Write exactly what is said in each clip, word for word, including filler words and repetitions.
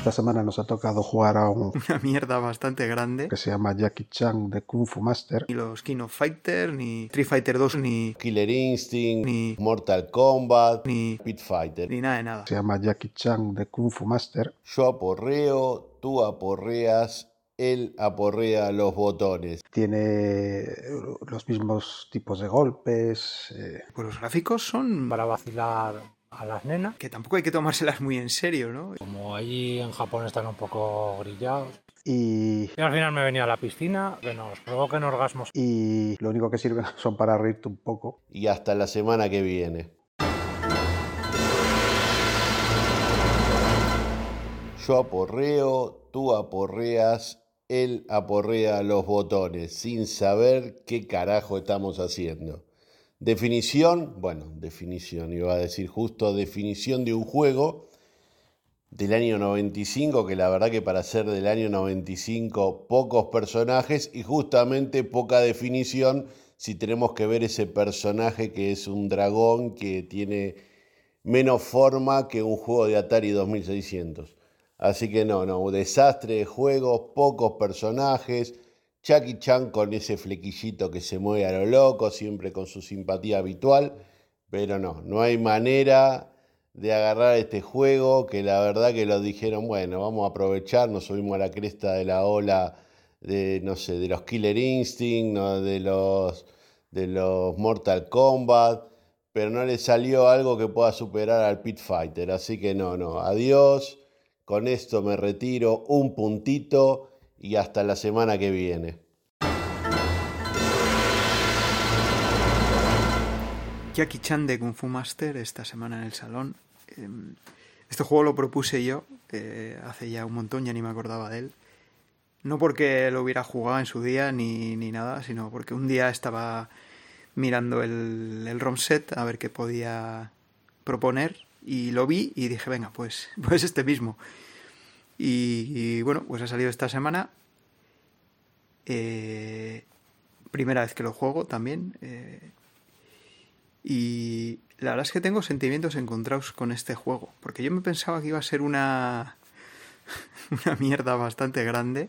Esta semana nos ha tocado jugar a un... una mierda bastante grande. Que se llama Jackie Chan de Kung Fu Master. Ni los King of Fighter, ni Street Fighter dos, ni Killer Instinct, ni Mortal Kombat, ni Pit Fighter. Ni nada de nada. Se llama Jackie Chan de Kung Fu Master. Yo aporreo, tú aporreas, él aporrea los botones. Tiene los mismos tipos de golpes. Eh... Pues los gráficos son para vacilar a las nenas. Que tampoco hay que tomárselas muy en serio, ¿no? Como allí en Japón están un poco grillados. Y... y al final me venía a la piscina, que nos provoquen orgasmos. Y lo único que sirven son para reírte un poco. Y hasta la semana que viene. Yo aporreo, tú aporreas, él aporrea los botones, sin saber qué carajo estamos haciendo. Definición, bueno, definición, iba a decir justo, definición de un juego del año noventa y cinco, que la verdad que para ser del año noventa y cinco, pocos personajes y justamente poca definición si tenemos que ver ese personaje que es un dragón que tiene menos forma que un juego de Atari dos mil seiscientos. Así que no, no, desastre de juegos, pocos personajes, Jackie Chan con ese flequillito que se mueve a lo loco, siempre con su simpatía habitual, pero no, no hay manera de agarrar este juego, que la verdad que lo dijeron, bueno, vamos a aprovechar, nos subimos a la cresta de la ola de, no sé, de los Killer Instinct, ¿no? de los, de los Mortal Kombat, pero no le salió algo que pueda superar al Pit Fighter, así que no, no, adiós, con esto me retiro, un puntito y hasta la semana que viene. Jackie Chan de Kung Fu Master esta semana en el salón. Eh, este juego lo propuse yo eh, hace ya un montón, ya ni me acordaba de él. No porque lo hubiera jugado en su día ni, ni nada, sino porque un día estaba mirando el, el ROM set a ver qué podía proponer y lo vi y dije, venga, pues, pues este mismo. Y, y bueno, pues ha salido esta semana. Eh, primera vez que lo juego también. Eh, y la verdad es que tengo sentimientos encontrados con este juego. Porque yo me pensaba que iba a ser una, una mierda bastante grande.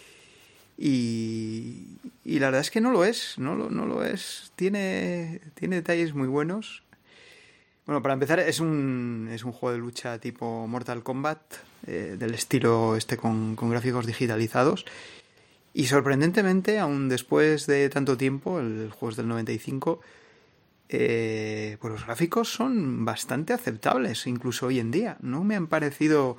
Y, y la verdad es que no lo es. No lo, no lo es. Tiene, tiene detalles muy buenos. Bueno, para empezar, es un, es un juego de lucha tipo Mortal Kombat, eh, del estilo este con, con gráficos digitalizados. Y sorprendentemente, aún después de tanto tiempo, el juego es del noventa y cinco, eh, pues los gráficos son bastante aceptables, incluso hoy en día. No me han parecido,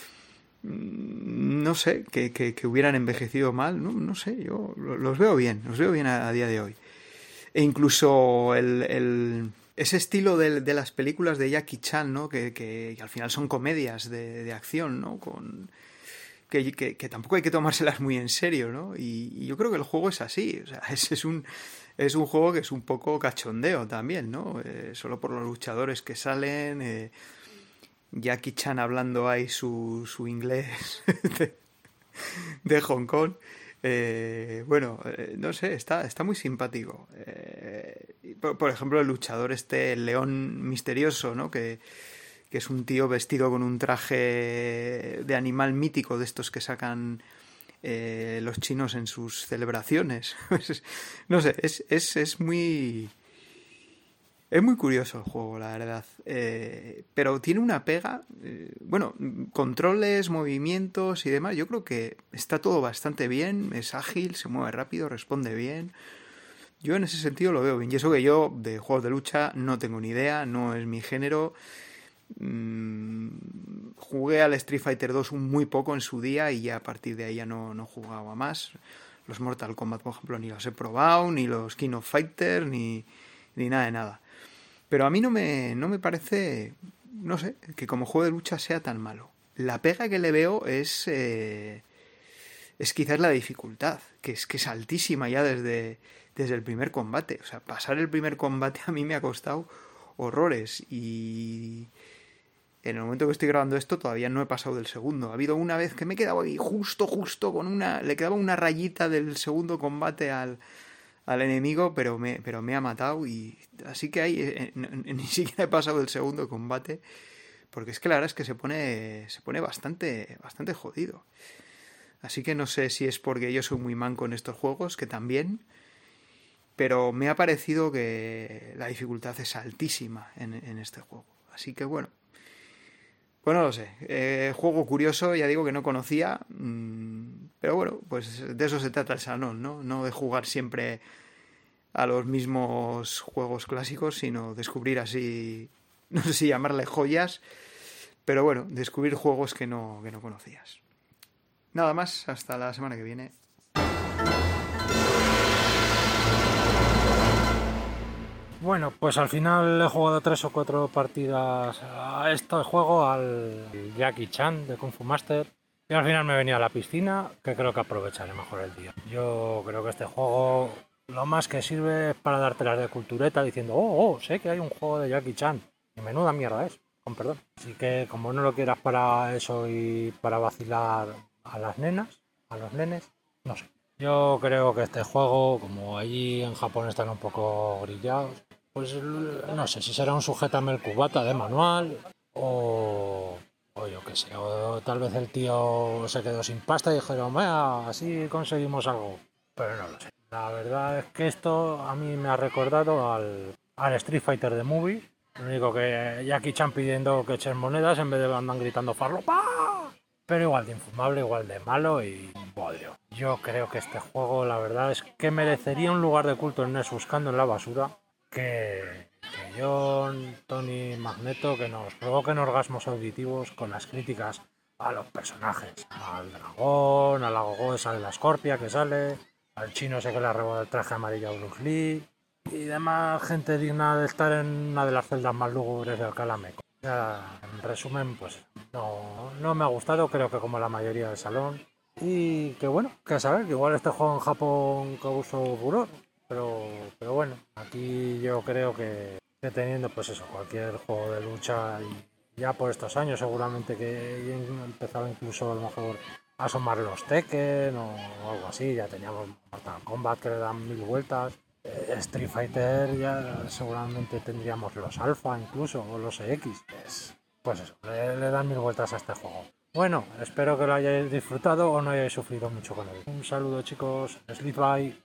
no sé, que, que, que hubieran envejecido mal. No, no sé, yo los veo bien, los veo bien a, a día de hoy. E incluso el... el ese estilo de, de las películas de Jackie Chan, ¿no? Que, que, que al final son comedias de, de acción, ¿no? Con, que, que, que tampoco hay que tomárselas muy en serio, ¿no? Y, y yo creo que el juego es así. O sea, es, es, un, es un juego que es un poco cachondeo también, ¿no? Eh, solo por los luchadores que salen, eh, Jackie Chan hablando ahí su, su inglés de, de Hong Kong. Eh, bueno, eh, no sé, está, está muy simpático. Eh, por, por ejemplo, el luchador este, el león misterioso, ¿no? Que, que es un tío vestido con un traje de animal mítico de estos que sacan eh, los chinos en sus celebraciones. No sé, es, es, es muy... Es muy curioso el juego, la verdad. Eh, pero tiene una pega... Eh, bueno, controles, movimientos y demás. Yo creo que está todo bastante bien. Es ágil, se mueve rápido, responde bien. Yo en ese sentido lo veo bien. Y eso que yo de juegos de lucha no tengo ni idea. No es mi género. Mm, jugué al Street Fighter dos un muy poco en su día y ya a partir de ahí ya no, no jugaba más. Los Mortal Kombat, por ejemplo, ni los he probado. Ni los King of Fighter, ni, ni nada de nada. Pero a mí no me, no me parece, no sé, que como juego de lucha sea tan malo. La pega que le veo es, eh, es quizás la dificultad, que es que es altísima ya desde, desde el primer combate. O sea, pasar el primer combate a mí me ha costado horrores y en el momento que estoy grabando esto todavía no he pasado del segundo. Ha habido una vez que me he quedado ahí justo, justo con una, le quedaba una rayita del segundo combate al... al enemigo, pero me, pero me ha matado y así que ahí eh, eh, ni siquiera he pasado el segundo combate porque es que la verdad es que se pone, se pone bastante, bastante jodido. Así que no sé si es porque yo soy muy manco en estos juegos, que también, pero me ha parecido que la dificultad es altísima en, en este juego. Así que bueno, pues no lo sé. Eh, juego curioso, ya digo que no conocía, mmm, pero bueno, pues de eso se trata el salón, ¿no? No de jugar siempre a los mismos juegos clásicos, sino descubrir así, no sé si llamarle joyas, pero bueno, descubrir juegos que no, que no conocías. Nada más, hasta la semana que viene. Bueno, pues al final he jugado tres o cuatro partidas a este juego, al Jackie Chan de Kung Fu Master, y al final me he venido a la piscina, que creo que aprovecharé mejor el día. Yo creo que este juego lo más que sirve es para darte las de cultureta diciendo, oh, oh, sé que hay un juego de Jackie Chan, y menuda mierda es, con perdón. Así que como no lo quieras para eso y para vacilar a las nenas, a los nenes, no sé. Yo creo que este juego, como allí en Japón están un poco grillados, pues no sé si será un sujétame el cubata de manual o, o yo qué sé, o tal vez el tío se quedó sin pasta y dijeron, vea, así conseguimos algo, pero no lo sé. La verdad es que esto a mí me ha recordado al, al Street Fighter de Movie, lo único que Jackie Chan pidiendo que echen monedas en vez de andan gritando farlopa, pero igual de infumable, igual de malo y un bodrio. Yo creo que este juego la verdad es que merecería un lugar de culto en N E S buscando en la basura. Que, que John, Tony, Magneto, que nos provoquen orgasmos auditivos con las críticas a los personajes, al dragón, a la gogo esa de la escorpia que sale, al chino ese que le arrebata el traje amarillo a Bruce Lee y demás gente digna de estar en una de las celdas más lúgubres del Calameco. O sea, en resumen, pues no, no me ha gustado, creo que como la mayoría del salón. Y que bueno, que saber, que igual este juego en Japón causó furor. Pero, pero bueno, aquí yo creo que, que teniendo pues eso, cualquier juego de lucha y ya por estos años seguramente que empezaba incluso a lo mejor a asomar los Tekken o, o algo así, ya teníamos Mortal Kombat que le dan mil vueltas, eh, Street Fighter ya seguramente tendríamos los Alpha incluso o los E X, pues, pues eso, le, le dan mil vueltas a este juego. Bueno, espero que lo hayáis disfrutado o no hayáis sufrido mucho con él. Un saludo chicos, sleep bye.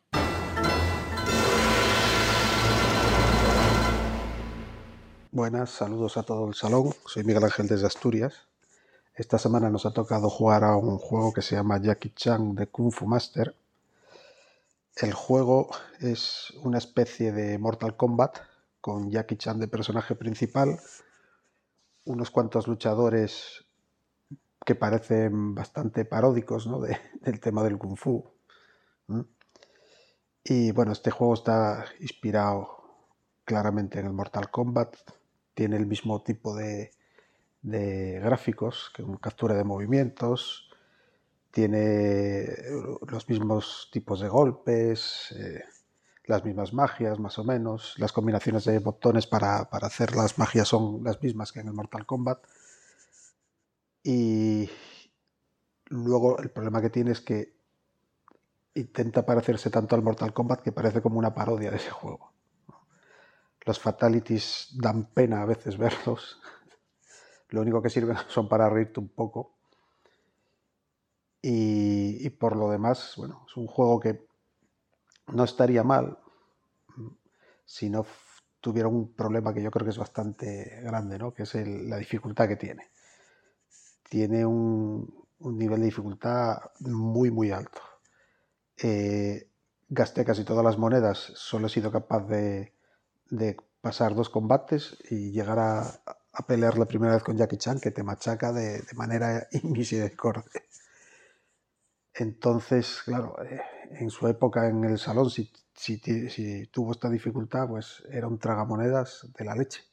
Buenas, saludos a todo el salón. Soy Miguel Ángel desde Asturias. Esta semana nos ha tocado jugar a un juego que se llama Jackie Chan de Kung Fu Master. El juego es una especie de Mortal Kombat con Jackie Chan de personaje principal, unos cuantos luchadores que parecen bastante paródicos, ¿no? de, del tema del Kung Fu. ¿Mm? Y bueno, este juego está inspirado claramente en el Mortal Kombat. Tiene el mismo tipo de, de gráficos, que una captura de movimientos, tiene los mismos tipos de golpes, eh, las mismas magias más o menos, las combinaciones de botones para, para hacer las magias son las mismas que en el Mortal Kombat. Y luego el problema que tiene es que intenta parecerse tanto al Mortal Kombat que parece como una parodia de ese juego. Los fatalities dan pena a veces verlos. Lo único que sirven son para reírte un poco. Y, y por lo demás, bueno, es un juego que no estaría mal si no tuviera un problema que yo creo que es bastante grande, ¿no? Que es el, la dificultad que tiene. Tiene un, un nivel de dificultad muy, muy alto. Eh, gasté casi todas las monedas, solo he sido capaz de, de pasar dos combates y llegar a, a pelear la primera vez con Jackie Chan, que te machaca de, de manera inmisericordia. Entonces, claro, eh, en su época en el salón, si, si, si tuvo esta dificultad, pues era un tragamonedas de la leche.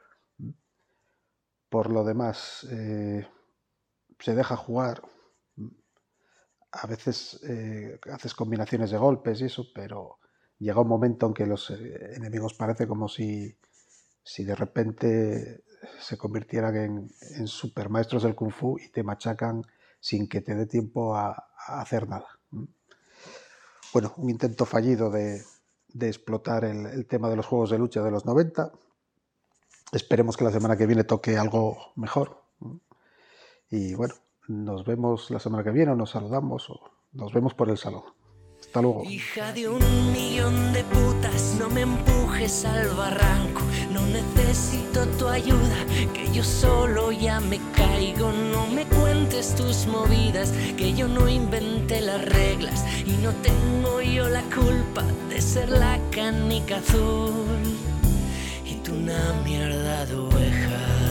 Por lo demás, eh, se deja jugar. A veces eh, haces combinaciones de golpes y eso, pero llega un momento en que los eh, enemigos parece como si, si de repente se convirtieran en, en supermaestros del Kung Fu y te machacan sin que te dé tiempo a, a hacer nada. Bueno, un intento fallido de, de explotar el, el tema de los juegos de lucha de los noventa. esperemos que la semana que viene toque algo mejor. Y bueno, nos vemos la semana que viene, o nos saludamos, o nos vemos por el salón. Hasta luego. Hija de un millón de putas, no me empujes al barranco. No necesito tu ayuda, que yo solo ya me caigo. No me cuentes tus movidas, que yo no inventé las reglas. Y no tengo yo la culpa de ser la canica azul y tú una mierda de oveja.